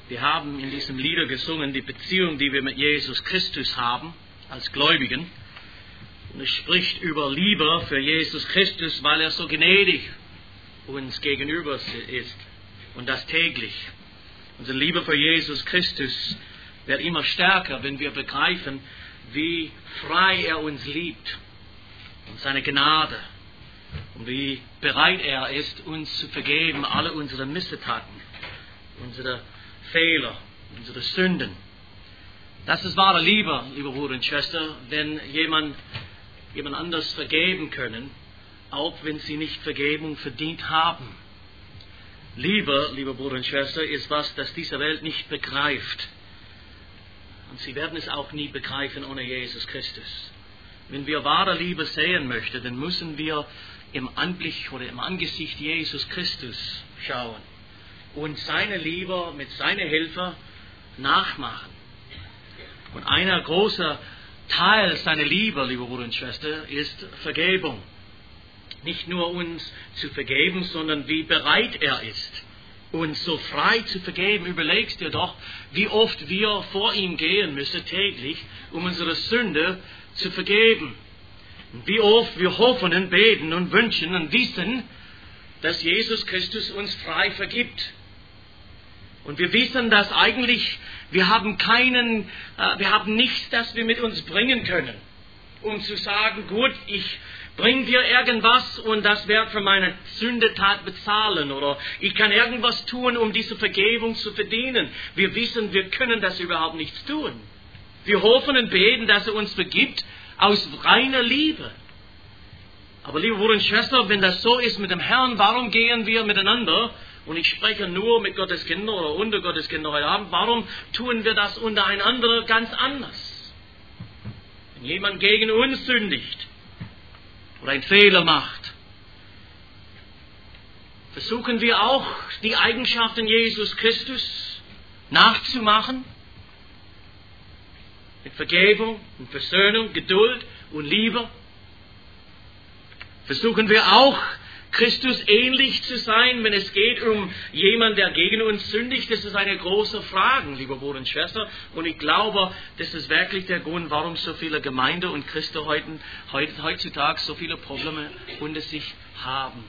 Wir haben in diesem Lieder gesungen, die Beziehung, die wir mit Jesus Christus haben, als Gläubigen. Und es spricht über Liebe für Jesus Christus, weil er so gnädig uns gegenüber ist. Und das täglich. Unsere Liebe für Jesus Christus wird immer stärker, wenn wir begreifen, wie frei er uns liebt. Und seine Gnade. Und wie bereit er ist, uns zu vergeben, alle unsere Missetaten, unsere Fehler, unsere Sünden. Das ist wahre Liebe, liebe Bruder und Schwester, wenn jemand anders vergeben können, auch wenn sie nicht Vergebung verdient haben. Liebe, liebe Bruder und Schwester, ist was, das diese Welt nicht begreift. Und sie werden es auch nie begreifen ohne Jesus Christus. Wenn wir wahre Liebe sehen möchten, dann müssen wir im Anblick oder im Angesicht Jesus Christus schauen und seine Liebe mit seiner Hilfe nachmachen. Und ein großer Teil seiner Liebe, liebe Bruder und Schwester, ist Vergebung. Nicht nur uns zu vergeben, sondern wie bereit er ist, uns so frei zu vergeben. Überlegst dir doch, wie oft wir vor ihm gehen müssen täglich, um unsere Sünde zu vergeben. Und wie oft wir hoffen und beten und wünschen und wissen, dass Jesus Christus uns frei vergibt. Und wir wissen, dass eigentlich wir haben nichts, das wir mit uns bringen können, um zu sagen, gut, ich bring dir irgendwas und das wird für meine Sündetat bezahlen oder ich kann irgendwas tun, um diese Vergebung zu verdienen. Wir wissen, wir können das überhaupt nichts tun. Wir hoffen und beten, dass er uns vergibt aus reiner Liebe. Aber liebe Brüder und Schwestern, wenn das so ist mit dem Herrn, warum gehen wir miteinander? Und ich spreche nur mit Gottes Kindern oder unter Gottes Kindern heute Abend. Warum tun wir das untereinander ganz anders? Wenn jemand gegen uns sündigt oder einen Fehler macht, versuchen wir auch, die Eigenschaften Jesus Christus nachzumachen. Mit Vergebung und Versöhnung, Geduld und Liebe. Versuchen wir auch, Christus ähnlich zu sein, wenn es geht um jemanden, der gegen uns sündigt. Das ist eine große Frage, liebe Bruder und Schwester. Und ich glaube, das ist wirklich der Grund, warum so viele Gemeinden und Christen heutzutage so viele Probleme unter sich haben.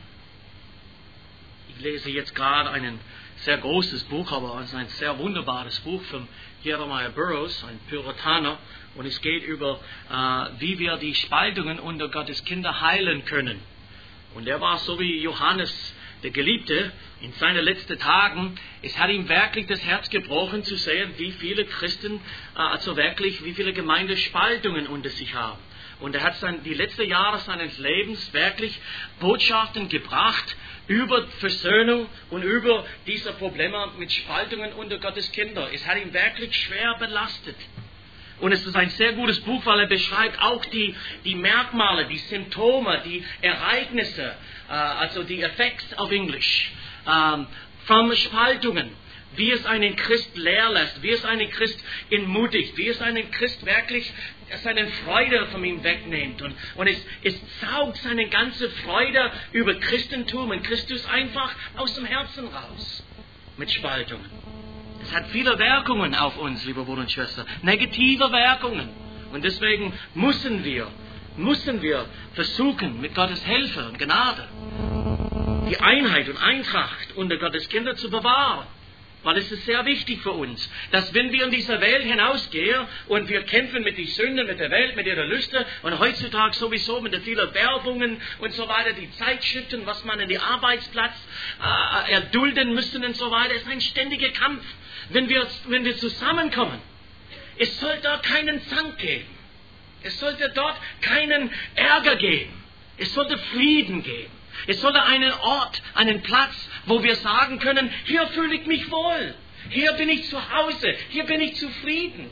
Ich lese jetzt gerade ein sehr großes Buch, aber es ist ein sehr wunderbares Buch von Jeremiah Burroughs, ein Puritaner. Und es geht über, wie wir die Spaltungen unter Gottes Kinder heilen können. Und er war so wie Johannes, der Geliebte, in seinen letzten Tagen. Es hat ihm wirklich das Herz gebrochen zu sehen, wie viele Christen, wie viele Gemeindespaltungen unter sich haben. Und er hat die letzten Jahre seines Lebens wirklich Botschaften gebracht über Versöhnung und über diese Probleme mit Spaltungen unter Gottes Kinder. Es hat ihn wirklich schwer belastet. Und es ist ein sehr gutes Buch, weil er beschreibt auch die Merkmale, die Symptome, die Ereignisse, also die Effects auf Englisch, von Spaltungen. Wie es einen Christ leer lässt, wie es einen Christ entmutigt, wie es einen Christ wirklich seine Freude von ihm wegnimmt. Und es saugt seine ganze Freude über Christentum und Christus einfach aus dem Herzen raus. Mit Spaltungen. Es hat viele Wirkungen auf uns, liebe Brüder und Schwestern. Negative Wirkungen. Und deswegen müssen wir versuchen, mit Gottes Hilfe und Gnade die Einheit und Eintracht unter Gottes Kinder zu bewahren. Weil es ist sehr wichtig für uns, dass wenn wir in dieser Welt hinausgehen und wir kämpfen mit den Sünden, mit der Welt, mit ihrer Lüste und heutzutage sowieso mit den vielen Werbungen und so weiter, die Zeitschriften, was man in die Arbeitsplatz erdulden müssen und so weiter, ist ein ständiger Kampf. Wenn wir zusammenkommen, es soll dort keinen Zank geben. Es sollte dort keinen Ärger geben. Es sollte Frieden geben. Es sollte einen Ort, einen Platz, wo wir sagen können, hier fühle ich mich wohl. Hier bin ich zu Hause. Hier bin ich zufrieden.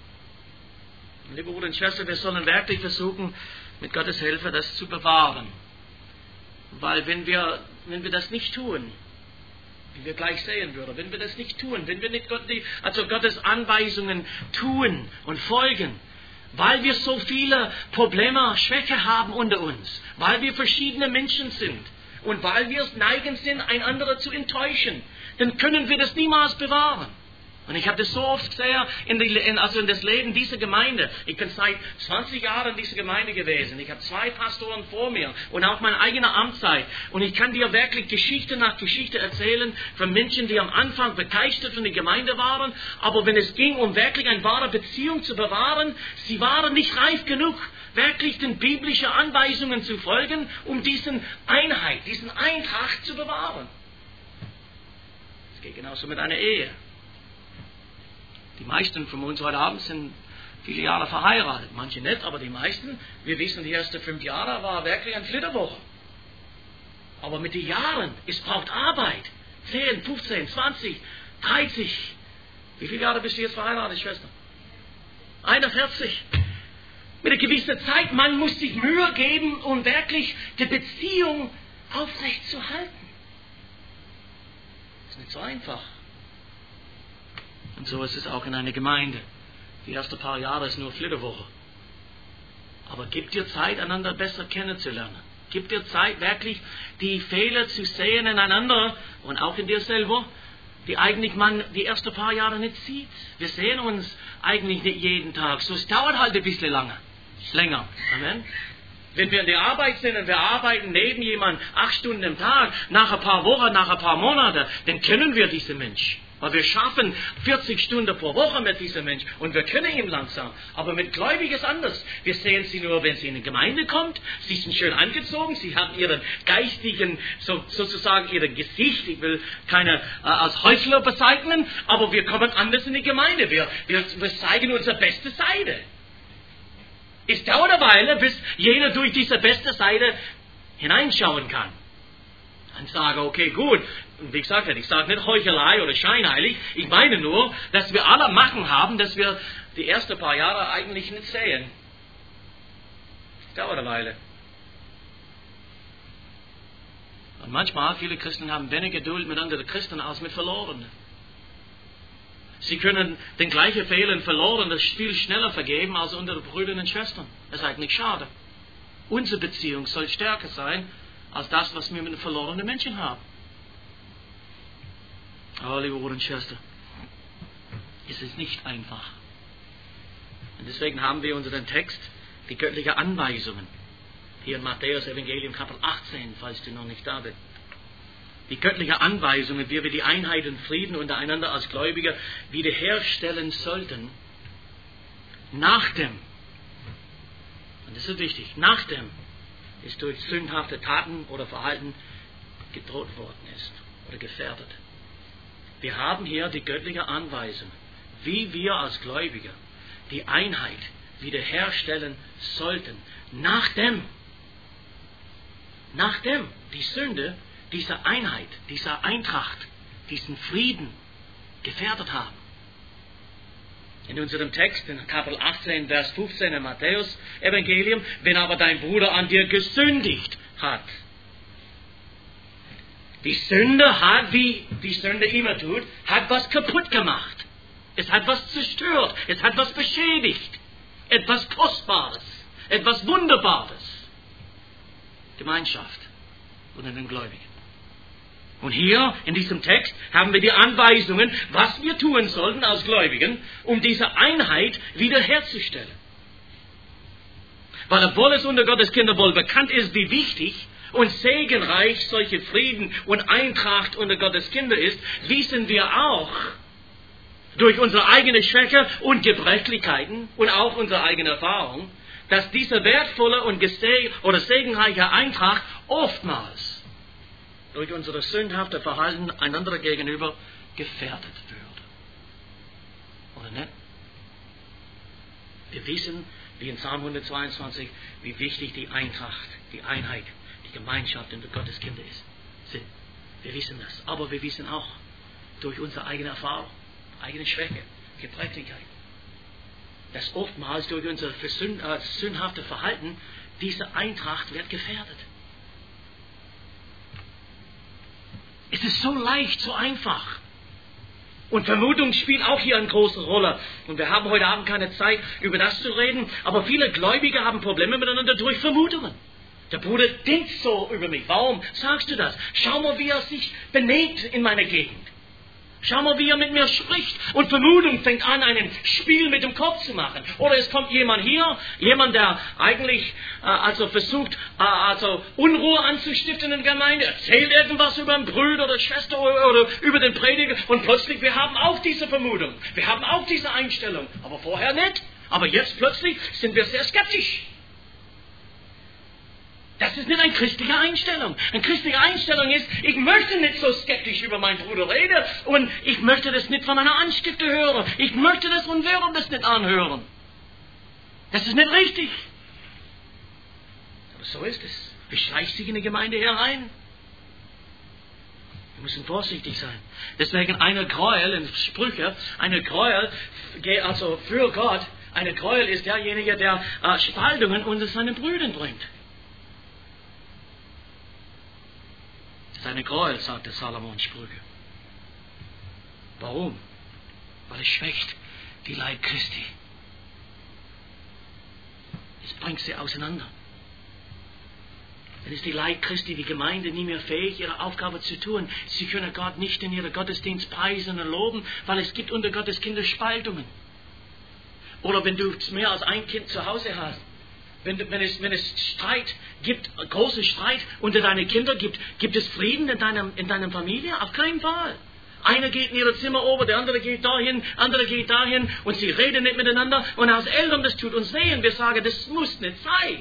Liebe Brüder und Schwestern, wir sollen wirklich versuchen, mit Gottes Hilfe das zu bewahren. Weil wenn wir das nicht tun, wie wir gleich sehen würden, wenn wir das nicht tun, wenn wir nicht Gottes Anweisungen tun und folgen, weil wir so viele Probleme, Schwäche haben unter uns, weil wir verschiedene Menschen sind und weil wir es neigen sind, einander zu enttäuschen, dann können wir das niemals bewahren. Und ich habe das so oft gesehen in das Leben dieser Gemeinde. Ich bin seit 20 Jahren in dieser Gemeinde gewesen. Ich habe 2 Pastoren vor mir und auch meine eigene Amtszeit. Und ich kann dir wirklich Geschichte nach Geschichte erzählen von Menschen, die am Anfang begeistert von der Gemeinde waren. Aber wenn es ging, um wirklich eine wahre Beziehung zu bewahren, sie waren nicht reif genug, wirklich den biblischen Anweisungen zu folgen, um diesen Einheit, diesen Eintracht zu bewahren. Es geht genauso mit einer Ehe. Die meisten von uns heute Abend sind viele Jahre verheiratet. Manche nicht, aber die meisten, wir wissen, die ersten 5 Jahre war wirklich eine Flitterwoche. Aber mit den Jahren, es braucht Arbeit. 10, 15, 20, 30. Wie viele Jahre bist du jetzt verheiratet, Schwester? 41. Mit einer gewissen Zeit, man muss sich Mühe geben, um wirklich die Beziehung aufrecht zu halten. Das ist nicht so einfach. Und so ist es auch in einer Gemeinde. Die ersten paar Jahre ist nur Flitterwoche. Aber gib dir Zeit, einander besser kennenzulernen. Gib dir Zeit, wirklich die Fehler zu sehen ineinander und auch in dir selber, die eigentlich man die ersten paar Jahre nicht sieht. Wir sehen uns eigentlich nicht jeden Tag. So, es dauert halt ein bisschen länger. Amen. Wenn wir in der Arbeit sind und wir arbeiten neben jemandem 8 Stunden im Tag, nach ein paar Wochen, nach ein paar Monaten, dann kennen wir diesen Mensch. Weil wir schaffen 40 Stunden pro Woche mit diesem Mensch und wir können ihn langsam. Aber mit Gläubigen ist anders. Wir sehen sie nur, wenn sie in die Gemeinde kommt. Sie sind schön angezogen, sie haben ihren geistigen, sozusagen ihr Gesicht. Ich will keine als Heuchler bezeichnen, aber wir kommen anders in die Gemeinde. Wir zeigen unsere beste Seite. Es dauert eine Weile, bis jeder durch diese beste Seite hineinschauen kann. Und sage, okay, gut. Und wie gesagt, ich sage nicht Heuchelei oder scheinheilig. Ich meine nur, dass wir alle Macken haben, dass wir die ersten paar Jahre eigentlich nicht sehen. Es dauert eine Weile. Und manchmal, viele Christen haben weniger Geduld mit anderen Christen als mit Verlorenen. Sie können den gleichen Fehler in Verlorenen viel schneller vergeben als unsere Brüder und Schwestern. Das ist eigentlich schade. Unsere Beziehung soll stärker sein als das, was wir mit den verlorenen Menschen haben. Aber, liebe Brüder und Schwestern, es ist nicht einfach. Und deswegen haben wir unseren Text, die göttlichen Anweisungen, hier in Matthäus Evangelium Kapitel 18, falls du noch nicht da bist. Die göttlichen Anweisungen, wie wir die Einheit und Frieden untereinander als Gläubige wiederherstellen sollten, nachdem, und das ist wichtig, nachdem es durch sündhafte Taten oder Verhalten gedroht worden ist oder gefährdet. Wir haben hier die göttliche Anweisung, wie wir als Gläubige die Einheit wiederherstellen sollten, nachdem die Sünde diese Einheit, diese Eintracht, diesen Frieden gefährdet haben. In unserem Text, in Kapitel 18, Vers 15 in Matthäus Evangelium, wenn aber dein Bruder an dir gesündigt hat. Die Sünde hat, wie die Sünde immer tut, hat was kaputt gemacht. Es hat was zerstört. Es hat was beschädigt. Etwas Kostbares. Etwas Wunderbares. Gemeinschaft unter den Gläubigen. Und hier in diesem Text haben wir die Anweisungen, was wir tun sollten als Gläubigen, um diese Einheit wiederherzustellen. Weil obwohl es unter Gottes Kinder wohl bekannt ist, wie wichtig und segenreich solche Frieden und Eintracht unter Gottes Kinder ist, wissen wir auch durch unsere eigene Schwäche und Gebrechlichkeiten und auch unsere eigene Erfahrung, dass diese wertvolle und segenreiche Eintracht oftmals durch unser sündhaftes Verhalten einander gegenüber gefährdet wird. Oder nicht? Wir wissen, wie in Psalm 122, wie wichtig die Eintracht, die Einheit, die Gemeinschaft unter Gottes Kinder ist. Wir wissen das. Aber wir wissen auch durch unsere eigene Erfahrung, eigene Schwäche, Gebrechlichkeit, dass oftmals durch unser sündhaftes Verhalten diese Eintracht wird gefährdet. Es ist so leicht, so einfach. Und Vermutung spielt auch hier eine große Rolle. Und wir haben heute Abend keine Zeit, über das zu reden. Aber viele Gläubige haben Probleme miteinander durch Vermutungen. Der Bruder denkt so über mich. Warum sagst du das? Schau mal, wie er sich benimmt in meiner Gegend. Schau mal, wie er mit mir spricht. Und Vermutung fängt an, ein Spiel mit dem Kopf zu machen. Oder es kommt jemand hier, jemand, der eigentlich versucht, Unruhe anzustiften in der Gemeinde, erzählt irgendwas über einen Bruder oder Schwester oder über den Prediger. Und plötzlich, wir haben auch diese Vermutung. Wir haben auch diese Einstellung. Aber vorher nicht. Aber jetzt plötzlich sind wir sehr skeptisch. Das ist nicht eine christliche Einstellung. Eine christliche Einstellung ist, ich möchte nicht so skeptisch über meinen Bruder reden und ich möchte das nicht von einer Anstifte hören. Ich möchte das und werde das nicht anhören. Das ist nicht richtig. Aber so ist es. Wie schleicht sich in die Gemeinde herein? Wir müssen vorsichtig sein. Deswegen eine Gräuel in Sprüche, eine Gräuel, also für Gott, eine Gräuel ist derjenige, der Spaltungen unter seinen Brüdern bringt. Seine Gräuel, sagte Salomon Sprüche. Warum? Weil es schwächt die Leib Christi. Es bringt sie auseinander. Dann ist die Leib Christi, die Gemeinde, nie mehr fähig, ihre Aufgabe zu tun. Sie können Gott nicht in ihrem Gottesdienst preisen und loben, weil es gibt unter Gottes Kinder Spaltungen. Oder wenn du mehr als ein Kind zu Hause hast, wenn es Streit gibt, großen Streit unter deinen Kindern gibt es Frieden in deiner Familie? Auf keinen Fall. Einer geht in ihr Zimmer oben, der andere geht dahin, andere geht dahin und sie reden nicht miteinander. Und als Eltern, das tut uns weh und wir sagen, das muss nicht sein.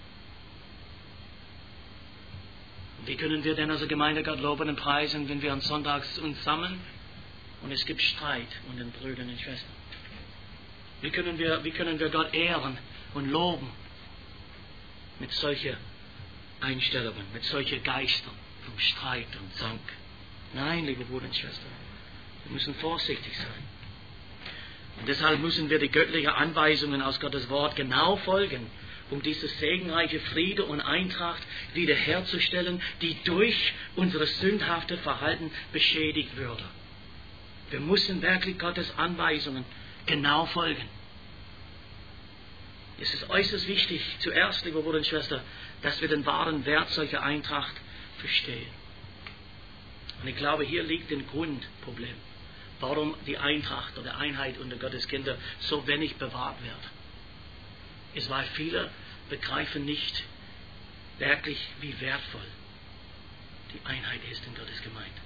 Und wie können wir denn als Gemeinde Gott loben und preisen, wenn wir am Sonntag uns sammeln und es gibt Streit unter den Brüdern und Schwestern? Wie können wir Gott ehren und loben? Mit solchen Einstellungen, mit solchen Geistern vom Streit und Zank. Nein, liebe Brüder und Schwestern, wir müssen vorsichtig sein. Und deshalb müssen wir die göttlichen Anweisungen aus Gottes Wort genau folgen, um dieses segenreiche Friede und Eintracht wiederherzustellen, die durch unser sündhafte Verhalten beschädigt würde. Wir müssen wirklich Gottes Anweisungen genau folgen. Es ist äußerst wichtig, zuerst, liebe Brüder und Schwestern, dass wir den wahren Wert solcher Eintracht verstehen. Und ich glaube, hier liegt ein Grundproblem, warum die Eintracht oder Einheit unter Gottes Kinder so wenig bewahrt wird. Es weil viele begreifen nicht wirklich, wie wertvoll die Einheit ist in Gottes Gemeinde.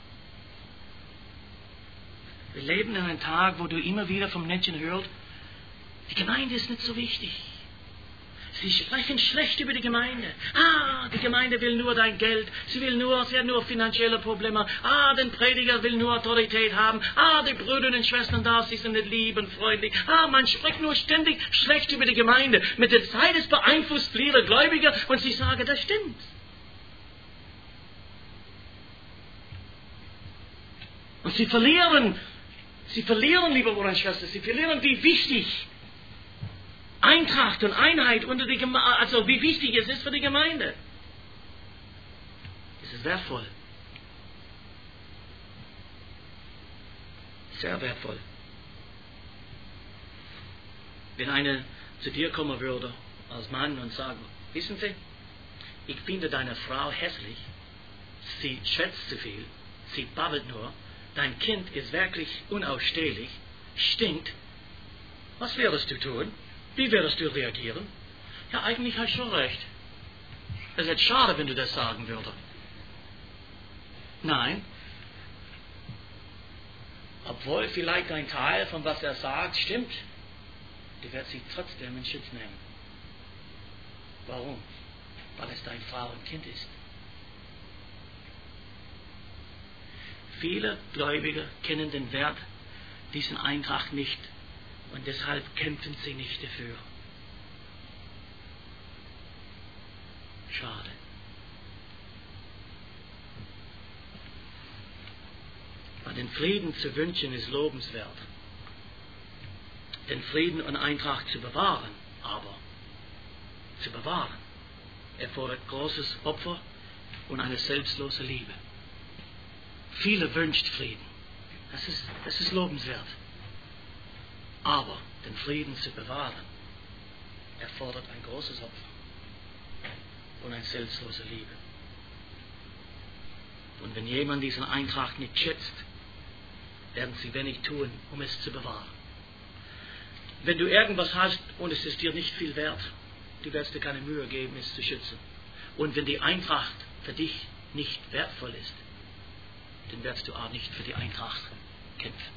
Wir leben in einem Tag, wo du immer wieder vom Menschen hörst, die Gemeinde ist nicht so wichtig. Sie sprechen schlecht über die Gemeinde. Die Gemeinde will nur dein Geld. Sie hat nur finanzielle Probleme. Der Prediger will nur Autorität haben. Die Brüder und Schwestern da, sie sind nicht lieb und freundlich. Man spricht nur ständig schlecht über die Gemeinde. Mit der Zeit ist beeinflusst viele Gläubige und sie sagen, das stimmt. Und sie verlieren, liebe Brüder und Schwestern, sie verlieren, wie wichtig Eintracht und Einheit unter die Gemeinde, also wie wichtig es ist für die Gemeinde. Es ist wertvoll. Sehr wertvoll. Wenn einer zu dir kommen würde, als Mann, und sagen, wissen Sie, ich finde deine Frau hässlich, sie schwätzt zu viel, sie babbelt nur, dein Kind ist wirklich unausstehlich, stinkt, was würdest du tun? Wie würdest du reagieren? Ja, eigentlich hast du schon recht. Es ist schade, wenn du das sagen würdest. Nein. Obwohl vielleicht ein Teil von was er sagt stimmt, du wirst sie trotzdem in Schutz nehmen. Warum? Weil es deine Frau und Kind ist. Viele Gläubige kennen den Wert dieser Eintracht nicht. Und deshalb kämpfen sie nicht dafür. Schade. Aber den Frieden zu wünschen ist lobenswert. Den Frieden und Eintracht zu bewahren, erfordert großes Opfer und eine selbstlose Liebe. Viele wünschen Frieden. Das ist lobenswert. Aber den Frieden zu bewahren, erfordert ein großes Opfer und eine selbstlose Liebe. Und wenn jemand diesen Eintracht nicht schätzt, werden sie wenig tun, um es zu bewahren. Wenn du irgendwas hast und es ist dir nicht viel wert, du wirst dir keine Mühe geben, es zu schützen. Und wenn die Eintracht für dich nicht wertvoll ist, dann wirst du auch nicht für die Eintracht kämpfen.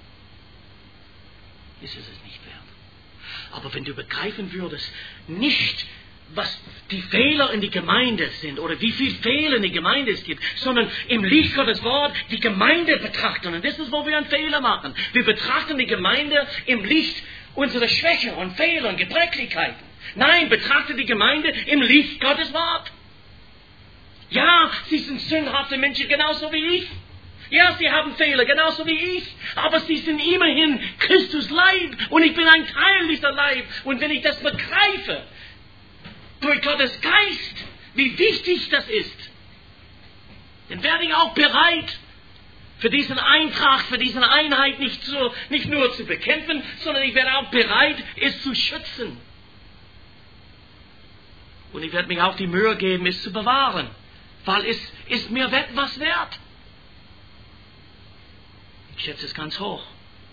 Ist es nicht wert. Aber wenn du begreifen würdest, nicht was die Fehler in die Gemeinde sind oder wie viel Fehler in die Gemeinde es gibt, sondern im Licht Gottes Wort die Gemeinde betrachten. Und das ist, wo wir einen Fehler machen. Wir betrachten die Gemeinde im Licht unserer Schwächen und Fehler und Gebrechlichkeiten. Nein, betrachte die Gemeinde im Licht Gottes Wort. Ja, sie sind sündhafte Menschen genauso wie ich. Ja, sie haben Fehler, genauso wie ich. Aber sie sind immerhin Christus Leib. Und ich bin ein Teil dieser Leib. Und wenn ich das begreife, durch Gottes Geist, wie wichtig das ist, dann werde ich auch bereit, für diesen Eintracht, für diese Einheit nicht nur zu bekämpfen, sondern ich werde auch bereit, es zu schützen. Und ich werde mir auch die Mühe geben, es zu bewahren, weil es ist mir was wert. Ich schätze es ganz hoch.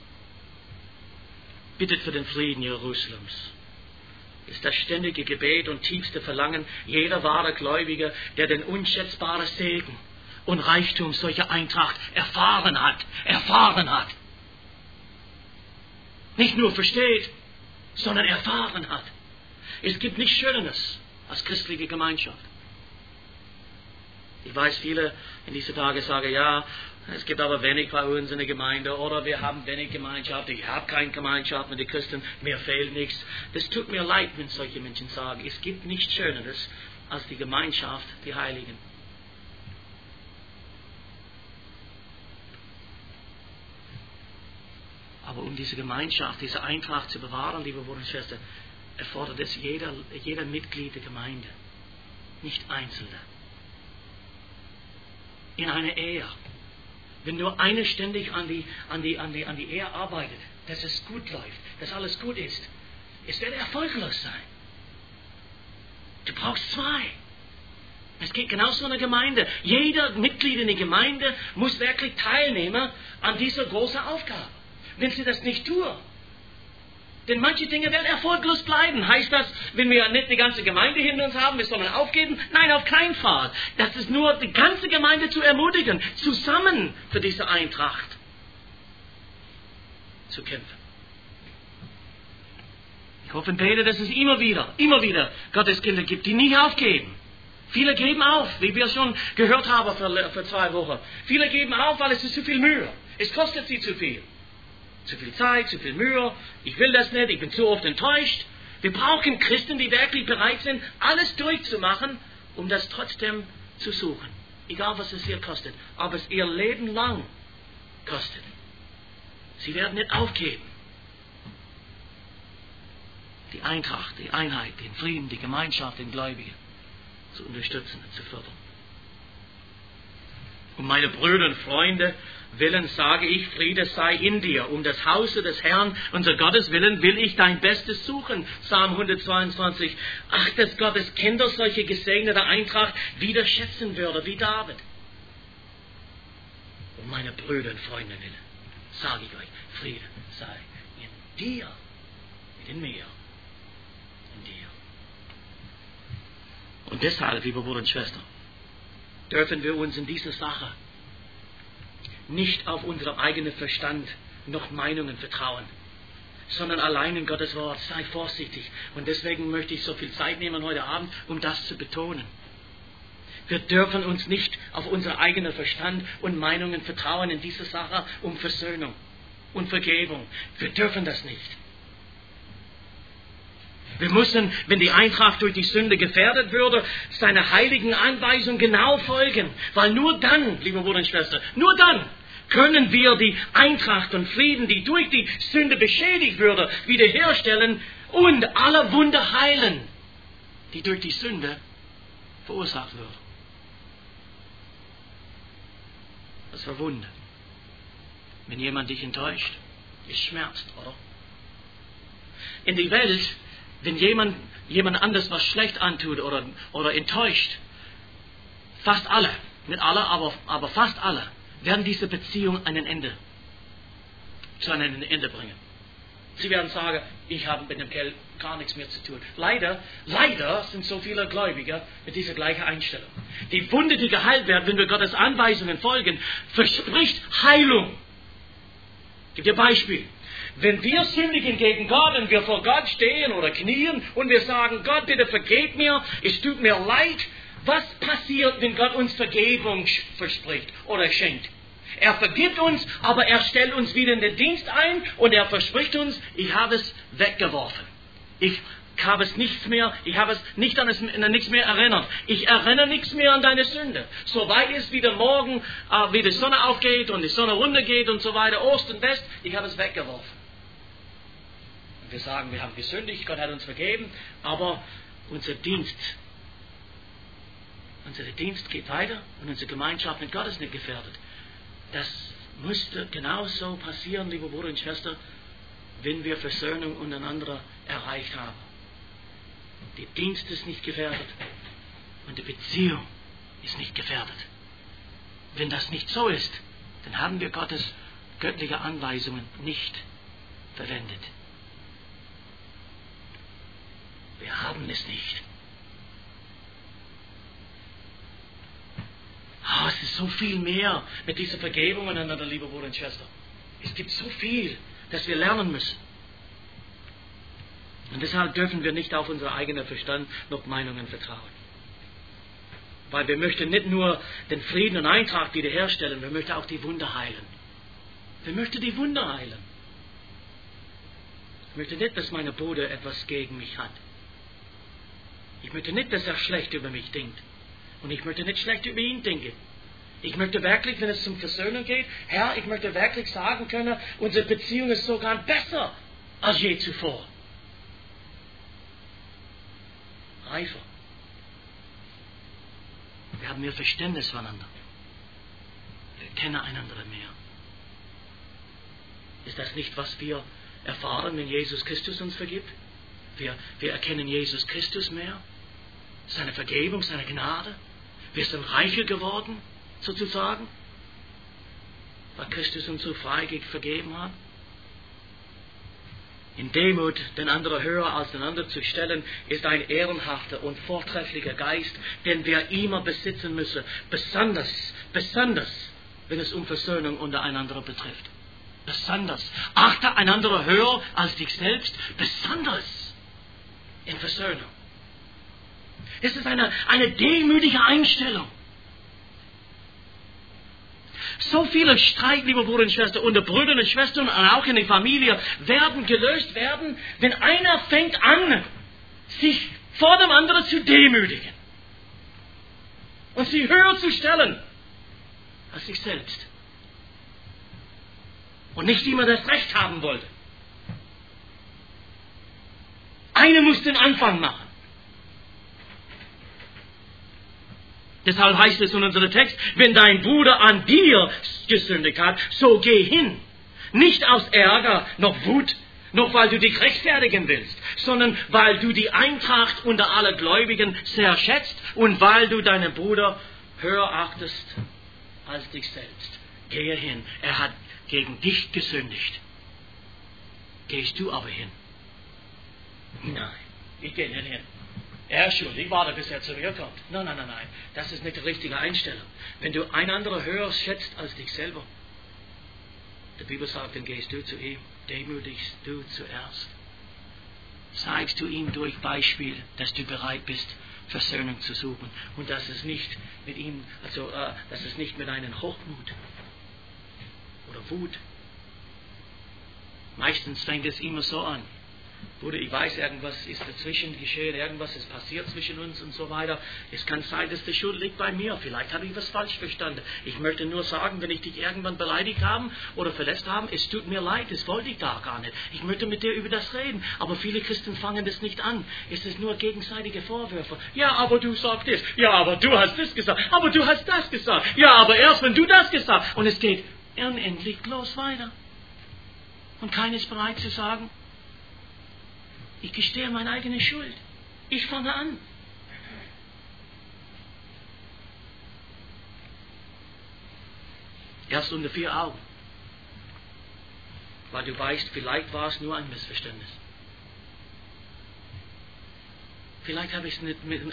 Bittet für den Frieden Jerusalems. Ist das ständige Gebet und tiefste Verlangen jeder wahre Gläubige, der den unschätzbaren Segen und Reichtum solcher Eintracht erfahren hat. Nicht nur versteht, sondern erfahren hat. Es gibt nichts Schöneres als christliche Gemeinschaft. Ich weiß, viele in diesen Tagen sagen, ja, es gibt aber wenig bei uns in der Gemeinde oder wir haben wenig Gemeinschaft, ich habe keine Gemeinschaft mit den Christen, mir fehlt nichts. Das tut mir leid, wenn solche Menschen sagen, es gibt nichts Schöneres als die Gemeinschaft, die Heiligen. Aber um diese Gemeinschaft, diese Eintracht zu bewahren, liebe Brüder und Schwestern, erfordert es jeder Mitglied der Gemeinde, nicht Einzelne. In einer Ehe. Wenn nur einer ständig an die Ehe arbeitet, dass es gut läuft, dass alles gut ist, es wird erfolglos sein. Du brauchst zwei. Es geht genauso in der Gemeinde. Jeder Mitglied in der Gemeinde muss wirklich teilnehmen an dieser großen Aufgabe. Wenn sie das nicht tun, denn manche Dinge werden erfolglos bleiben. Heißt das, wenn wir nicht die ganze Gemeinde hinter uns haben, wir sollen aufgeben? Nein, auf keinen Fall. Das ist nur, die ganze Gemeinde zu ermutigen, zusammen für diese Eintracht zu kämpfen. Ich hoffe und bete, dass es immer wieder Gottes Kinder gibt, die nie aufgeben. Viele geben auf, wie wir schon gehört haben vor 2 Wochen. Viele geben auf, weil es ist zu viel Mühe. Es kostet sie zu viel. Zu viel Zeit, zu viel Mühe, ich will das nicht, ich bin zu oft enttäuscht. Wir brauchen Christen, die wirklich bereit sind, alles durchzumachen, um das trotzdem zu suchen. Egal, was es ihr kostet, aber es ihr Leben lang kostet. Sie werden nicht aufgeben. Die Eintracht, die Einheit, den Frieden, die Gemeinschaft, den Gläubigen zu unterstützen und zu fördern. Und meine Brüder und Freunde willen sage ich, Friede sei in dir. Um das Hause des Herrn, unser Gottes willen, will ich dein Bestes suchen. Psalm 122. Ach, dass Gottes Kinder solche gesegnete Eintracht wieder schätzen würde, wie David. Um meine Brüder und Freunde willen, sage ich euch, Friede sei in dir, nicht in mir, in dir. Und deshalb, liebe Brüder und Schwestern, dürfen wir uns in dieser Sache nicht auf unseren eigenen Verstand noch Meinungen vertrauen, sondern allein in Gottes Wort. Sei vorsichtig. Und deswegen möchte ich so viel Zeit nehmen heute Abend, um das zu betonen. Wir dürfen uns nicht auf unseren eigenen Verstand und Meinungen vertrauen in dieser Sache um Versöhnung und Vergebung. Wir dürfen das nicht. Wir müssen, wenn die Eintracht durch die Sünde gefährdet würde, seiner heiligen Anweisung genau folgen. Weil nur dann, liebe Brüder und Schwestern, nur dann können wir die Eintracht und Frieden, die durch die Sünde beschädigt würde, wiederherstellen und alle Wunder heilen, die durch die Sünde verursacht würden. Das war Wunder. Wenn jemand dich enttäuscht, es schmerzt, oder? In der Welt, wenn jemand anders was schlecht antut oder enttäuscht, fast alle, nicht alle, aber fast alle, werden diese Beziehung ein Ende zu einem Ende bringen. Sie werden sagen, ich habe mit dem Kerl gar nichts mehr zu tun. Leider sind so viele Gläubige mit dieser gleichen Einstellung. Die Wunde, die geheilt werden, wenn wir Gottes Anweisungen folgen, verspricht Heilung. Ich gebe dir ein Beispiel. Wenn wir sündigen gegen Gott und wir vor Gott stehen oder knien und wir sagen, Gott, bitte vergib mir, es tut mir leid, was passiert, wenn Gott uns Vergebung verspricht oder schenkt? Er vergibt uns, aber er stellt uns wieder in den Dienst ein und er verspricht uns, ich habe es weggeworfen. Ich habe es nichts mehr, ich habe es nicht an nichts mehr erinnert. Ich erinnere nichts mehr an deine Sünde. Soweit es wieder morgen, wie die Sonne aufgeht und die Sonne runtergeht und so weiter, Ost und West, ich habe es weggeworfen. Und wir sagen, wir haben gesündigt, Gott hat uns vergeben, aber unser Dienst geht weiter und unsere Gemeinschaft mit Gott ist nicht gefährdet. Das müsste genauso passieren, liebe Bruder und Schwester, wenn wir Versöhnung untereinander erreicht haben. Der Dienst ist nicht gefährdet und die Beziehung ist nicht gefährdet. Wenn das nicht so ist, dann haben wir Gottes göttliche Anweisungen nicht verwendet. Wir haben es nicht. Es ist so viel mehr mit dieser Vergebung einander, liebe Bruder und Schwester. Es gibt so viel, das wir lernen müssen. Und deshalb dürfen wir nicht auf unseren eigenen Verstand noch Meinungen vertrauen. Weil wir möchten nicht nur den Frieden und Eintracht wiederherstellen, wir möchten auch die Wunder heilen. Wir möchten die Wunder heilen. Ich möchte nicht, dass mein Bruder etwas gegen mich hat. Ich möchte nicht, dass er schlecht über mich denkt. Und ich möchte nicht schlecht über ihn denken. Ich möchte wirklich, wenn es zum Versöhnung geht, Herr, ich möchte wirklich sagen können, unsere Beziehung ist sogar besser als je zuvor. Reifer. Wir haben mehr Verständnis voneinander. Wir kennen einander mehr. Ist das nicht, was wir erfahren, wenn Jesus Christus uns vergibt? Wir erkennen Jesus Christus mehr. Seine Vergebung, seine Gnade. Wir sind reicher geworden, sozusagen, weil Christus uns so freigig vergeben hat. In Demut den anderen höher als den anderen zu stellen, ist ein ehrenhafter und vortrefflicher Geist, den wir immer besitzen müssen, besonders, wenn es um Versöhnung untereinander betrifft. Besonders. Achte einander höher als dich selbst, besonders in Versöhnung. Es ist eine demütige Einstellung. So viele Streit, liebe Brüder und Schwestern, unter Brüdern und Schwestern und auch in der Familie gelöst werden, wenn einer fängt an, sich vor dem anderen zu demütigen und sie höher zu stellen als sich selbst. Und nicht immer das Recht haben wollte. Einer muss den Anfang machen. Deshalb heißt es in unserem Text, wenn dein Bruder an dir gesündigt hat, so geh hin. Nicht aus Ärger, noch Wut, noch weil du dich rechtfertigen willst, sondern weil du die Eintracht unter alle Gläubigen sehr schätzt und weil du deinen Bruder höher achtest als dich selbst. Gehe hin. Er hat gegen dich gesündigt. Gehst du aber hin? Nein, ich gehe nicht hin. Er ist schuld, ich warte, bis er zu mir kommt. Nein. Das ist nicht die richtige Einstellung. Wenn du einander höher schätzt als dich selber, die Bibel sagt, dann gehst du zu ihm, demütigst du zuerst. Zeigst du ihm durch Beispiel, dass du bereit bist, Versöhnung zu suchen. Und dass es nicht mit ihm, dass es nicht mit einem Hochmut oder Wut. Meistens fängt es immer so an. Bruder, ich weiß, irgendwas ist dazwischen geschehen, irgendwas ist passiert zwischen uns und so weiter. Es kann sein, dass die Schuld liegt bei mir. Vielleicht habe ich was falsch verstanden. Ich möchte nur sagen, wenn ich dich irgendwann beleidigt habe oder verletzt habe, es tut mir leid, das wollte ich da gar nicht. Ich möchte mit dir über das reden. Aber viele Christen fangen das nicht an. Es ist nur gegenseitige Vorwürfe. Ja, aber du sagst das. Ja, aber du hast das gesagt. Aber du hast das gesagt. Ja, aber erst wenn du das gesagt hast. Und es geht unendlich bloß weiter. Und keiner ist bereit zu sagen, ich gestehe meine eigene Schuld. Ich fange an. Erst unter 4 Augen. weil du weißt, vielleicht war es nur ein Missverständnis. Vielleicht habe ich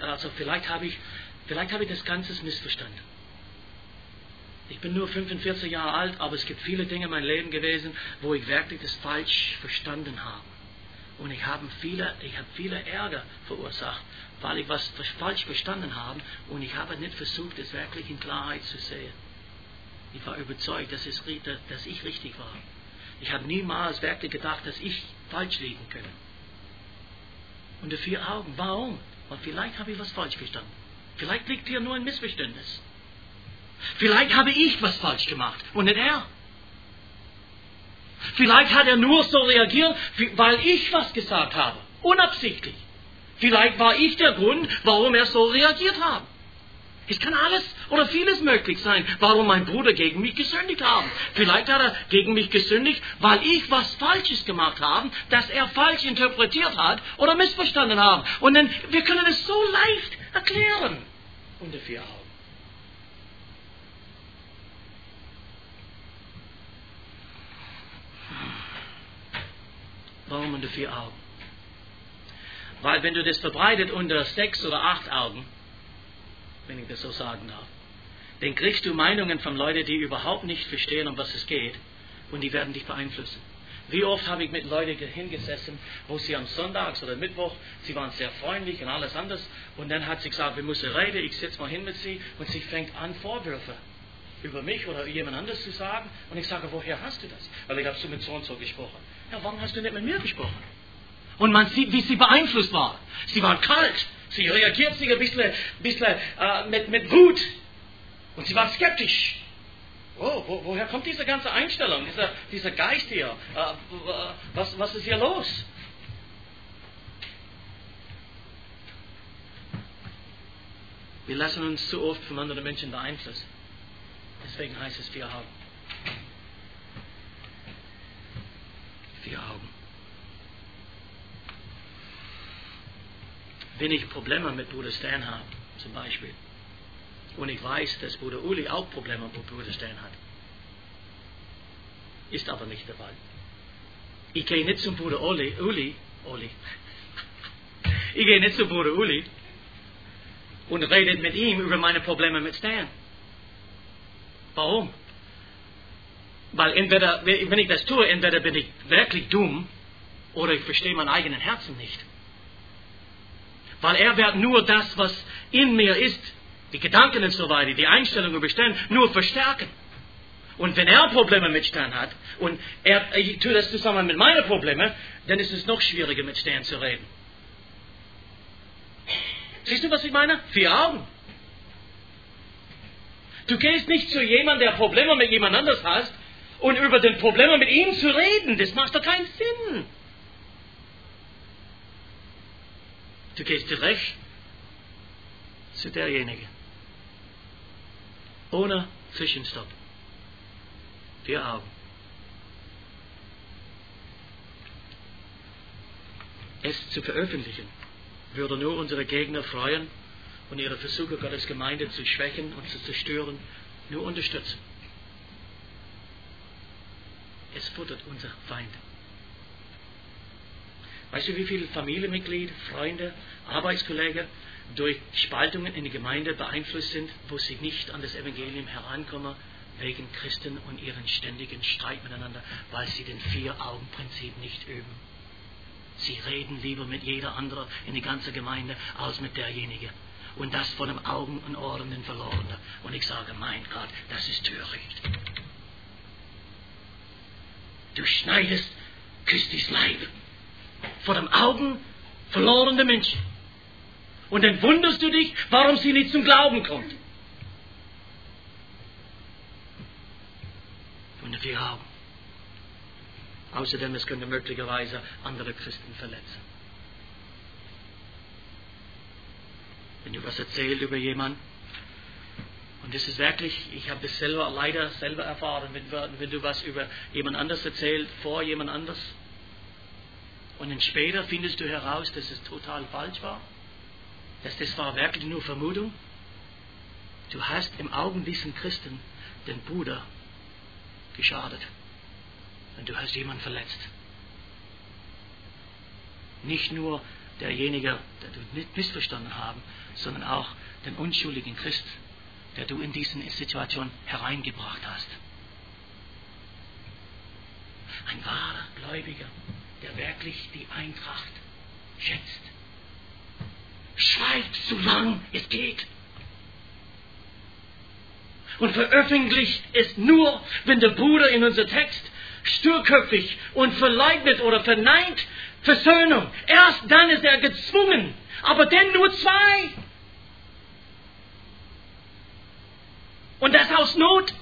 das Ganze missverstanden. Ich bin nur 45 Jahre alt, aber es gibt viele Dinge in meinem Leben gewesen, wo ich wirklich das falsch verstanden habe. Und ich habe viele Ärger verursacht, weil ich was falsch verstanden habe und ich habe nicht versucht, es wirklich in Klarheit zu sehen. Ich war überzeugt, dass ich richtig war. Ich habe niemals wirklich gedacht, dass ich falsch liegen könne. Und die 4 Augen, warum? Weil vielleicht habe ich was falsch verstanden. Vielleicht liegt hier nur ein Missverständnis. Vielleicht habe ich was falsch gemacht und nicht er. Vielleicht hat er nur so reagiert, weil ich was gesagt habe. Unabsichtlich. Vielleicht war ich der Grund, warum er so reagiert hat. Es kann alles oder vieles möglich sein, warum mein Bruder gegen mich gesündigt hat. Vielleicht hat er gegen mich gesündigt, weil ich was Falsches gemacht habe, das er falsch interpretiert hat oder missverstanden hat. Und dann, wir können es so leicht erklären. Unter 4 Augen. Warum unter 4 Augen? Weil wenn du das verbreitet unter 6 oder 8 Augen, wenn ich das so sagen darf, dann kriegst du Meinungen von Leuten, die überhaupt nicht verstehen, um was es geht, und die werden dich beeinflussen. Wie oft habe ich mit Leuten hingesessen, wo sie am Sonntag oder Mittwoch, sie waren sehr freundlich und alles anders, und dann hat sie gesagt, wir müssen reden, ich sitze mal hin mit sie, und sie fängt an, Vorwürfe über mich oder jemand anderes zu sagen, und ich sage, woher hast du das? Weil ich habe so mit so und so gesprochen. Ja, warum hast du nicht mit mir gesprochen? Und man sieht, wie sie beeinflusst war. Sie war kalt. Sie reagiert sich ein bisschen mit Wut. Und sie war skeptisch. Oh, woher kommt diese ganze Einstellung, dieser Geist hier? Was ist hier los? Wir lassen uns zu oft von anderen Menschen beeinflussen. Deswegen heißt es 4 Augen. 4 Augen. Wenn ich Probleme mit Bruder Stan habe, zum Beispiel, und ich weiß, dass Bruder Uli auch Probleme mit Bruder Stan hat, ist aber nicht der Fall. Ich gehe nicht zum Bruder Uli. Ich gehe nicht zum Bruder Uli und rede mit ihm über meine Probleme mit Stan. Warum? Weil entweder, wenn ich das tue, entweder bin ich wirklich dumm oder ich verstehe mein eigenes Herzen nicht. Weil er wird nur das, was in mir ist, die Gedanken und so weiter, die Einstellung über Stan, nur verstärken. Und wenn er Probleme mit Stan hat und ich tue das zusammen mit meinen Problemen, dann ist es noch schwieriger, mit Stan zu reden. Siehst du, was ich meine? 4 Augen. Du gehst nicht zu jemandem, der Probleme mit jemand anders hat, und über den Probleme mit ihm zu reden, das macht doch keinen Sinn. Du gehst direkt zu derjenigen. Ohne Zwischenstopp. 4 Augen. Es zu veröffentlichen, würde nur unsere Gegner freuen und ihre Versuche, Gottes Gemeinde zu schwächen und zu zerstören, nur unterstützen. Es futtert unser Feind. Weißt du, wie viele Familienmitglieder, Freunde, Arbeitskollegen durch Spaltungen in der Gemeinde beeinflusst sind, wo sie nicht an das Evangelium herankommen, wegen Christen und ihren ständigen Streit miteinander, weil sie den 4-Augen-Prinzip nicht üben. Sie reden lieber mit jeder anderen in die ganze Gemeinde als mit derjenigen. Und das vor dem Augen und Ohren den Verlorenen. Und ich sage, mein Gott, das ist töricht. Du schneidest Christis Leib vor dem Augen verlorene Menschen. Und dann wunderst du dich, warum sie nicht zum Glauben kommt. Unter 4 Augen. Außerdem, es könnte möglicherweise andere Christen verletzen. Wenn du was erzählst über jemanden, und das ist wirklich, ich habe das leider selber erfahren, wenn du was über jemand anders erzählst, vor jemand anders, und dann später findest du heraus, dass es total falsch war, dass das war wirklich nur Vermutung. Du hast im Augen diesen Christen den Bruder geschadet. und du hast jemanden verletzt. Nicht nur derjenige, der du nicht missverstanden haben, sondern auch den unschuldigen Christ, der du in diese Situation hereingebracht hast. Ein wahrer Gläubiger, der wirklich die Eintracht schätzt, schweigt so lang es geht. Und veröffentlicht es nur, wenn der Bruder in unser Text sturköpfig und verleugnet oder verneint Versöhnung. Erst dann ist er gezwungen, aber denn nur 2. Und das aus Not.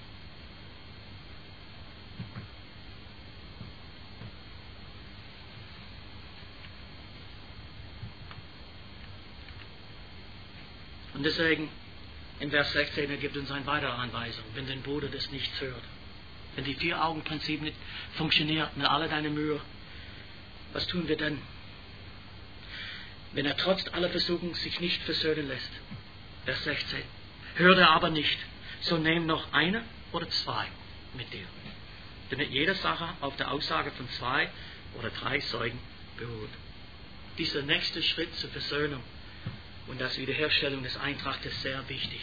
Und deswegen, in Vers 16, er gibt uns eine weitere Anweisung, wenn dein Bruder das nicht hört. Wenn die 4-Augen-Prinzip nicht funktioniert mit aller deiner Mühe, was tun wir dann? Wenn er trotz aller Versuchung sich nicht versöhnen lässt. Vers 16. Hört er aber nicht, so nimm noch 1 oder 2 mit dir. Damit jede Sache auf der Aussage von 2 oder 3 Zeugen beruht. Dieser nächste Schritt zur Versöhnung und das Wiederherstellung des Eintracht ist sehr wichtig.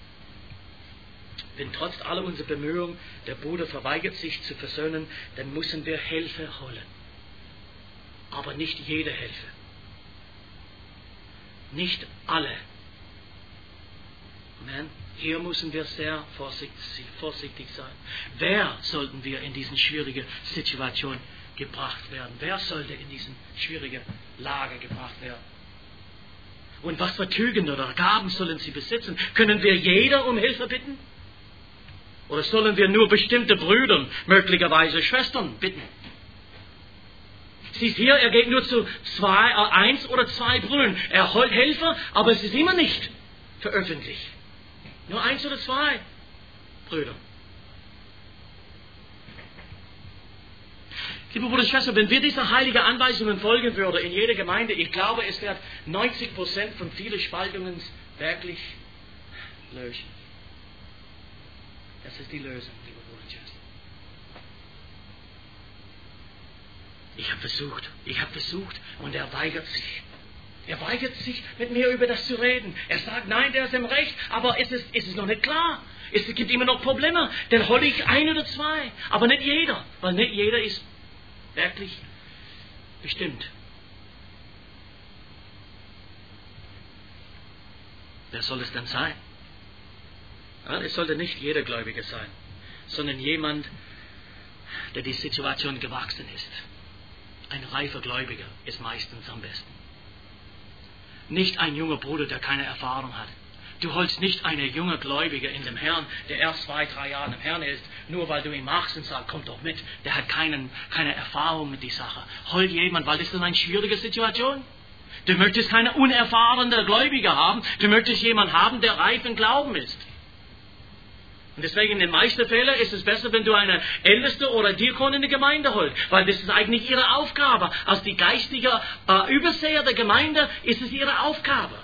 Wenn trotz aller unserer Bemühungen der Bruder verweigert sich zu versöhnen, dann müssen wir Hilfe holen. Aber nicht jede Hilfe. Nicht alle. Amen. Hier müssen wir sehr vorsichtig sein. Wer sollten wir in diese schwierige Situation gebracht werden? Wer sollte in diese schwierige Lage gebracht werden? Und was für Tugenden oder Gaben sollen sie besitzen? Können wir jeder um Hilfe bitten? Oder sollen wir nur bestimmte Brüder, möglicherweise Schwestern, bitten? Siehst hier, er geht nur zu 1 oder 2 Brüdern. Er holt Helfer, aber es ist immer nicht veröffentlicht. Nur 1 oder 2 Brüder. Liebe Brüder und Schwestern, wenn wir dieser heiligen Anweisungen folgen würden in jeder Gemeinde, ich glaube, es wird 90% von vielen Spaltungen wirklich lösen. Das ist die Lösung, liebe Brüder und Schwestern. Ich habe versucht und er weigert sich. Er weigert sich, mit mir über das zu reden. Er sagt, nein, der ist im Recht, aber es ist noch nicht klar. Es gibt immer noch Probleme. Dann hole ich 1 oder 2, aber nicht jeder, weil nicht jeder ist wirklich bestimmt. Wer soll es dann sein? Ja, es sollte nicht jeder Gläubige sein, sondern jemand, der die Situation gewachsen ist. Ein reifer Gläubiger ist meistens am besten. Nicht ein junger Bruder, der keine Erfahrung hat. Du holst nicht einen jungen Gläubiger in dem Herrn, der erst 2, 3 Jahre im Herrn ist, nur weil du ihn machst und sagst, komm doch mit. Der hat keine Erfahrung mit der Sache. Hol jemand, weil das ist eine schwierige Situation. Du möchtest keine unerfahrene Gläubiger haben. Du möchtest jemanden haben, der reif im Glauben ist. Und deswegen in den meisten Fällen ist es besser, wenn du eine Älteste oder Diakon in der Gemeinde holst, weil das ist eigentlich ihre Aufgabe. Als die geistige Überseher der Gemeinde ist es ihre Aufgabe.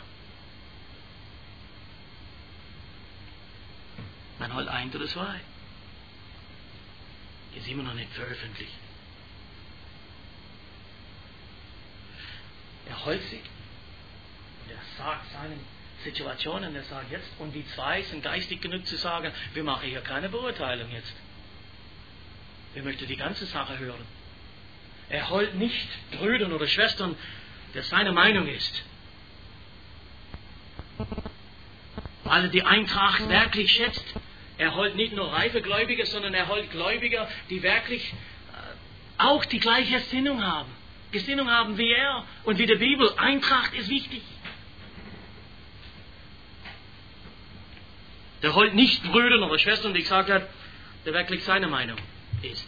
Man holt 1 oder 2. Ist immer noch nicht veröffentlicht. Er holt sie und er sagt seinen Situationen, er sagt jetzt, und die 2 sind geistig genug zu sagen, wir machen hier keine Beurteilung jetzt. Wir möchten die ganze Sache hören. Er holt nicht Brüdern oder Schwestern, der seine Meinung ist. Weil er die Eintracht wirklich schätzt. Er holt nicht nur reife Gläubige, sondern er holt Gläubiger, die wirklich auch die gleiche Gesinnung haben wie er und wie die Bibel. Eintracht ist wichtig. Der holt nicht Brüder oder Schwestern, die gesagt hat, der wirklich seine Meinung ist.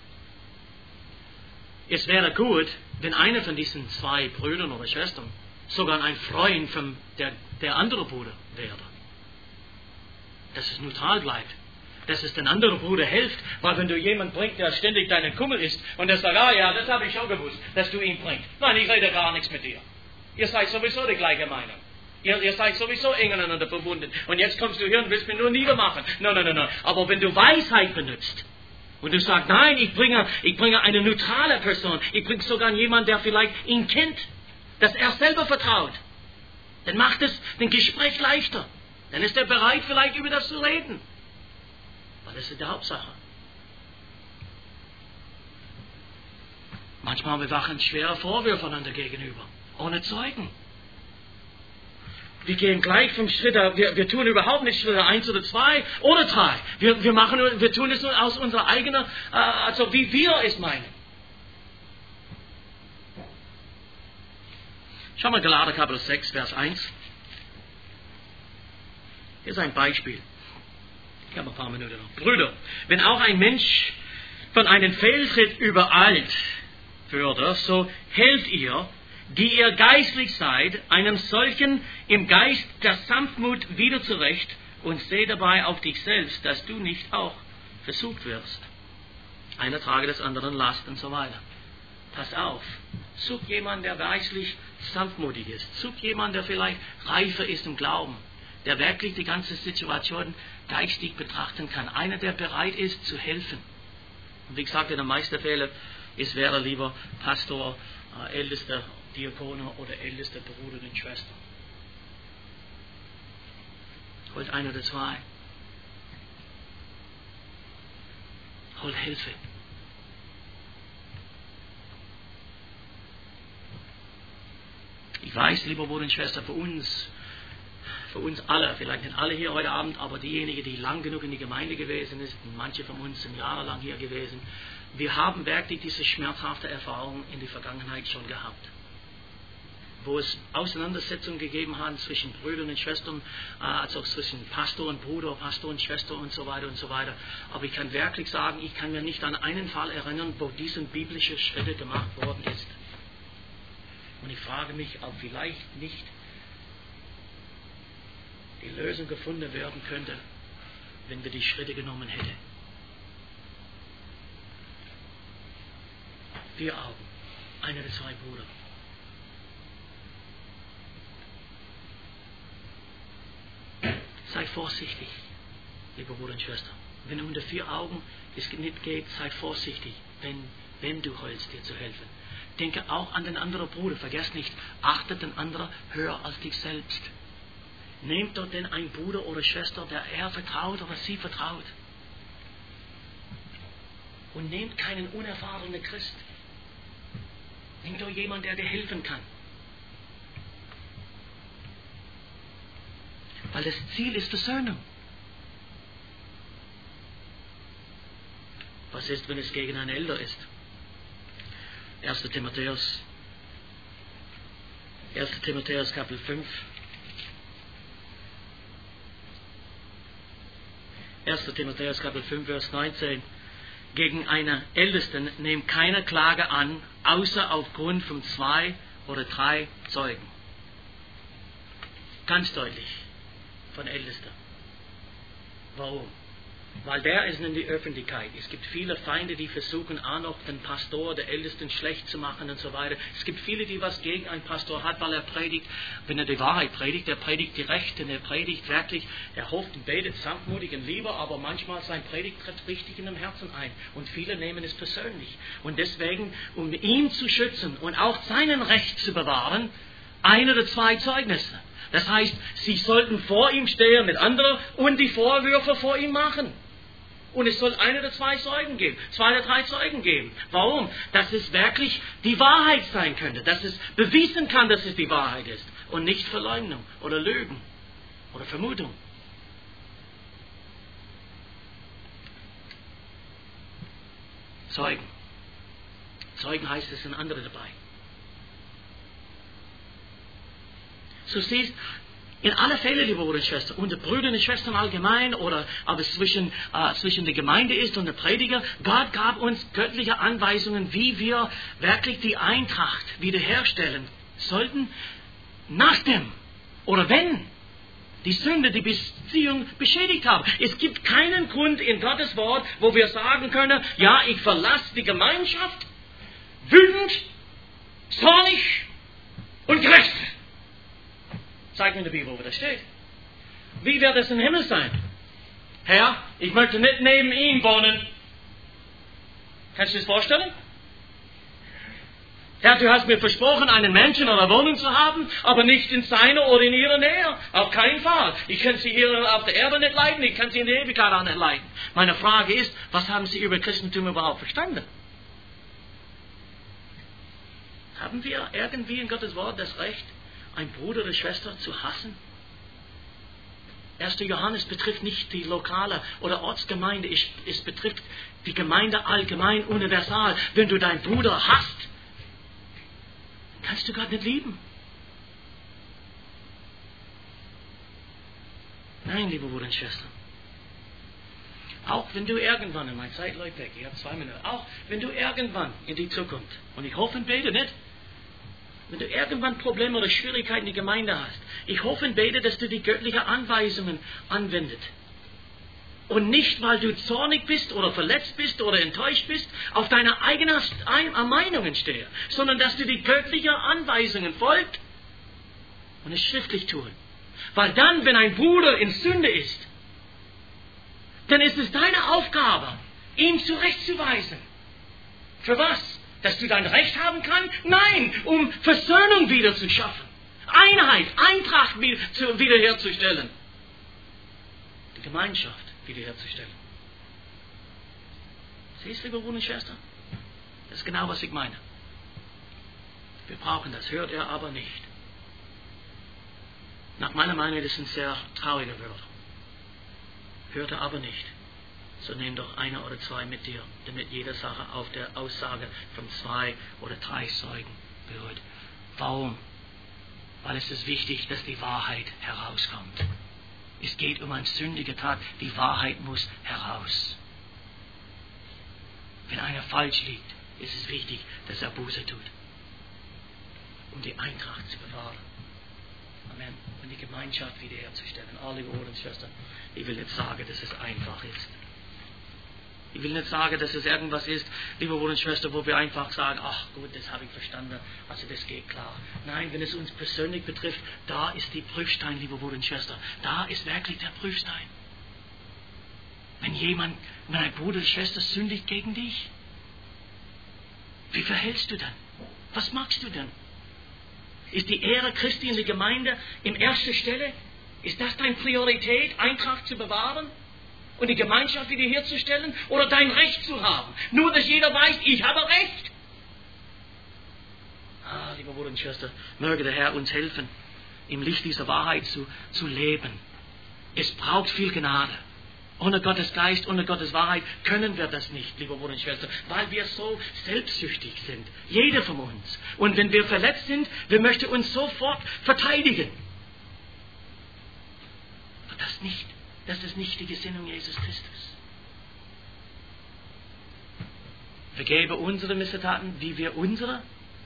Es wäre gut, wenn einer von diesen 2 Brüdern oder Schwestern sogar ein Freund von der andere Bruder wäre. Dass es neutral bleibt. Dass es den anderen Bruder hilft, weil wenn du jemanden bringst, der ständig deinen Kummel ist und der sagt, ja, das habe ich schon gewusst, dass du ihn bringst. Nein, ich rede gar nichts mit dir. Ihr seid sowieso die gleiche Meinung. Ihr seid sowieso eng aneinander verbunden. Und jetzt kommst du hier und willst mich nur niedermachen. Nein. Aber wenn du Weisheit benutzt, Und du sagst, nein, ich bringe eine neutrale Person. Ich bringe sogar jemanden, der vielleicht ihn kennt, dass er selber vertraut. Dann macht es den Gespräch leichter. Dann ist er bereit, vielleicht über das zu reden. Weil das ist die Hauptsache. Manchmal bewachen schwere Vorwürfe einander gegenüber, ohne Zeugen. Wir gehen gleich vom Schritt, wir tun überhaupt nicht Schritte 1 oder 2 oder 3. Wir tun es nur aus unserer eigenen, also wie wir es meinen. Schau mal Galater Kapitel 6, Vers 1. Hier ist ein Beispiel. Ich habe ein paar Minuten noch. Brüder, wenn auch ein Mensch von einem Fehltritt übereilt würde, so helft ihr, die ihr geistlich seid, einem solchen im Geist der Sanftmut wieder zurecht und seh dabei auf dich selbst, dass du nicht auch versucht wirst. Einer trage des anderen Last und so weiter. Pass auf, such jemanden, der geistlich sanftmutig ist. Such jemanden, der vielleicht reifer ist im Glauben, der wirklich die ganze Situation geistig betrachten kann. Einer, der bereit ist zu helfen. Und wie gesagt, in den meisten Fällen wäre lieber Pastor, ältester Diakone oder älteste Bruder und Schwester. Holt ein oder zwei. Holt Hilfe. Ich weiß, lieber Bruder und Schwester, für uns alle, vielleicht nicht alle hier heute Abend, aber diejenigen, die lang genug in die Gemeinde gewesen sind, manche von uns sind jahrelang hier gewesen, wir haben wirklich diese schmerzhafte Erfahrung in der Vergangenheit schon gehabt. Wo es Auseinandersetzungen gegeben hat zwischen Brüdern und Schwestern, also zwischen Pastor und Bruder, Pastor und Schwester und so weiter und so weiter. Aber ich kann wirklich sagen, ich kann mir nicht an einen Fall erinnern, wo diese biblische Schritte gemacht worden ist. Und ich frage mich, ob vielleicht nicht die Lösung gefunden werden könnte, wenn wir die Schritte genommen hätten. 4 Augen, einer der 2 Brüder. Sei vorsichtig, liebe Bruder und Schwester. Wenn unter 4 Augen es nicht geht, sei vorsichtig, wenn du heulst, dir zu helfen. Denke auch an den anderen Bruder. Vergiss nicht, achte den anderen höher als dich selbst. Nehmt dort denn einen Bruder oder Schwester, der er vertraut oder sie vertraut. Und nehmt keinen unerfahrenen Christ. Nehmt doch jemanden, der dir helfen kann. Weil das Ziel ist Versöhnung. Was ist, wenn es gegen einen Älter ist? 1. Timotheus Kapitel 5. 1. Timotheus Kapitel 5, Vers 19. Gegen einen Ältesten nehmt keine Klage an, außer aufgrund von 2 oder 3 Zeugen. Ganz deutlich. Von Ältesten. Warum? Weil der ist in die Öffentlichkeit. Es gibt viele Feinde, die versuchen auch noch den Pastor, der Ältesten, schlecht zu machen und so weiter. Es gibt viele, die was gegen einen Pastor hat, weil er predigt, wenn er die Wahrheit predigt, er predigt die Rechte, er predigt wirklich, er hofft und betet sanftmutig und lieber, aber manchmal sein Predigt tritt richtig in dem Herzen ein. Und viele nehmen es persönlich. Und deswegen, um ihn zu schützen und auch seinen Recht zu bewahren, 1 oder 2 Zeugnisse. Das heißt, sie sollten vor ihm stehen mit anderen und die Vorwürfe vor ihm machen. Und es soll 1 oder 2 Zeugen geben, 2 oder 3 Zeugen geben. Warum? Dass es wirklich die Wahrheit sein könnte, dass es bewiesen kann, dass es die Wahrheit ist und nicht Verleumdung oder Lügen oder Vermutung. Zeugen. Zeugen heißt, es sind andere dabei. So siehst, in aller Fälle, liebe Brüder und Schwestern, unter Brüdern und Schwestern allgemein oder ob es zwischen der Gemeinde ist und der Prediger, Gott gab uns göttliche Anweisungen, wie wir wirklich die Eintracht wiederherstellen sollten, nachdem oder wenn die Sünde die Beziehung beschädigt haben. Es gibt keinen Grund in Gottes Wort, wo wir sagen können, ja, ich verlasse die Gemeinschaft, wütend, zornig und gerecht. Zeig mir in der Bibel, wo das steht. Wie wird es im Himmel sein? Herr, ich möchte nicht neben ihm wohnen. Kannst du dir das vorstellen? Herr, du hast mir versprochen, einen Menschen oder Wohnung zu haben, aber nicht in seiner oder in ihrer Nähe. Auf keinen Fall. Ich kann sie hier auf der Erde nicht leiden, ich kann sie in der Ewigkeit auch nicht leiden. Meine Frage ist, was haben sie über Christentum überhaupt verstanden? Haben wir irgendwie in Gottes Wort das Recht, einen Bruder oder Schwester zu hassen? 1. Johannes betrifft nicht die lokale oder Ortsgemeinde, es betrifft die Gemeinde allgemein, universal. Wenn du deinen Bruder hasst, kannst du Gott nicht lieben. Nein, liebe Brüder und Schwestern. Auch wenn du irgendwann, meine Zeit läuft weg, ich habe 2 Minuten, auch wenn du irgendwann in die Zukunft, und ich hoffe und bete nicht, wenn du irgendwann Probleme oder Schwierigkeiten in der Gemeinde hast, ich hoffe und bete, dass du die göttlichen Anweisungen anwendest. Und nicht, weil du zornig bist oder verletzt bist oder enttäuscht bist, auf deine eigenen Meinungen stehe, sondern dass du die göttlichen Anweisungen folgst und es schriftlich tun. Weil dann, wenn ein Bruder in Sünde ist, dann ist es deine Aufgabe, ihn zurechtzuweisen. Für was? Dass du dein Recht haben kannst? Nein, um Versöhnung wieder zu schaffen. Einheit, Eintracht wiederherzustellen. Die Gemeinschaft wiederherzustellen. Siehst du, liebe Brüder und Schwestern? Das ist genau, was ich meine. Wir brauchen das, hört er aber nicht. Nach meiner Meinung, das sind sehr traurige Wörter. Hört er aber nicht. So nimm doch 1 oder 2 mit dir, damit jede Sache auf der Aussage von 2 oder 3 Zeugen beruht. Warum? Weil es ist wichtig, dass die Wahrheit herauskommt. Es geht um eine sündige Tat. Die Wahrheit muss heraus. Wenn einer falsch liegt, ist es wichtig, dass er Buße tut, um die Eintracht zu bewahren. Amen. Und die Gemeinschaft wiederherzustellen. Alle Brüder und Schwestern, ich will nicht sagen, dass es einfach ist. Ich will nicht sagen, dass es irgendwas ist, liebe Brüder und Schwestern, wo wir einfach sagen, ach gut, das habe ich verstanden, also das geht klar. Nein, wenn es uns persönlich betrifft, da ist die Prüfstein, liebe Brüder und Schwestern. Da ist wirklich der Prüfstein. Wenn ein Bruder oder Schwester sündigt gegen dich, wie verhältst du dann? Was machst du dann? Ist die Ehre Christi in der Gemeinde in erster Stelle? Ist das deine Priorität, Eintracht zu bewahren? Und die Gemeinschaft wiederherzustellen oder dein Recht zu haben. Nur, dass jeder weiß, ich habe Recht. Lieber Bruder und Schwester, möge der Herr uns helfen, im Licht dieser Wahrheit zu leben. Es braucht viel Gnade. Ohne Gottes Geist, ohne Gottes Wahrheit können wir das nicht, liebe Bruder und Schwester, weil wir so selbstsüchtig sind. Jeder von uns. Und wenn wir verletzt sind, wir möchten uns sofort verteidigen. Aber das ist nicht die Gesinnung Jesus Christus. Vergebe unsere Missetaten, wie wir unsere.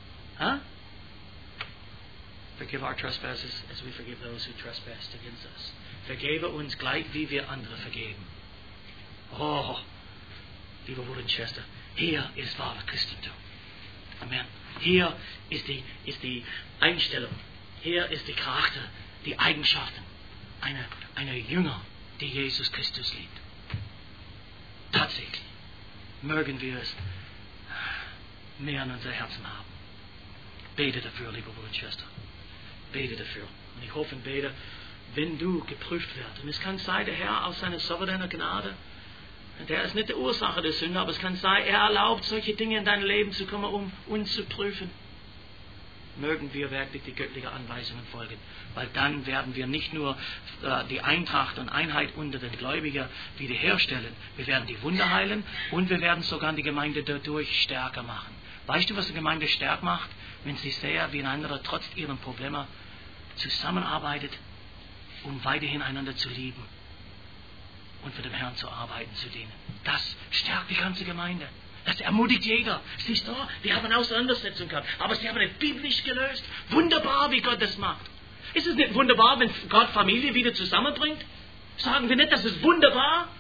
Forgive our trespasses as we forgive those who trespass against us. Vergebe uns gleich, wie wir andere vergeben. Oh, liebe Brüder und Schwester, hier ist wahre Christentum. Amen. Hier ist die Einstellung, hier ist die Charakter, die Eigenschaften einer Jünger, die Jesus Christus liebt. Tatsächlich mögen wir es mehr in unser Herzen haben. Bete dafür, liebe Brüder und Schwester. Bete dafür. Und ich hoffe und bete, wenn du geprüft wirst. Und es kann sein, der Herr aus seiner souveränen Gnade, der ist nicht die Ursache der Sünde, aber es kann sein, er erlaubt solche Dinge in dein Leben zu kommen, um uns zu prüfen. Mögen wir wirklich die göttlichen Anweisungen folgen, weil dann werden wir nicht nur die Eintracht und Einheit unter den Gläubigen wiederherstellen, wir werden die Wunder heilen und wir werden sogar die Gemeinde dadurch stärker machen. Weißt du, was die Gemeinde stark macht? Wenn sie sehr wie einander trotz ihren Problemen zusammenarbeitet, um weiterhin einander zu lieben und für den Herrn zu arbeiten, zu dienen. Das stärkt die ganze Gemeinde. Das ermutigt jeder. Siehst du, wir haben Auseinandersetzungen gehabt, aber sie haben es biblisch gelöst. Wunderbar, wie Gott das macht. Ist es nicht wunderbar, wenn Gott Familie wieder zusammenbringt? Sagen wir nicht, das ist wunderbar?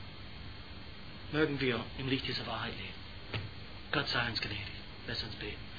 Mögen wir im Licht dieser Wahrheit leben. Gott sei uns gnädig. Lass uns beten.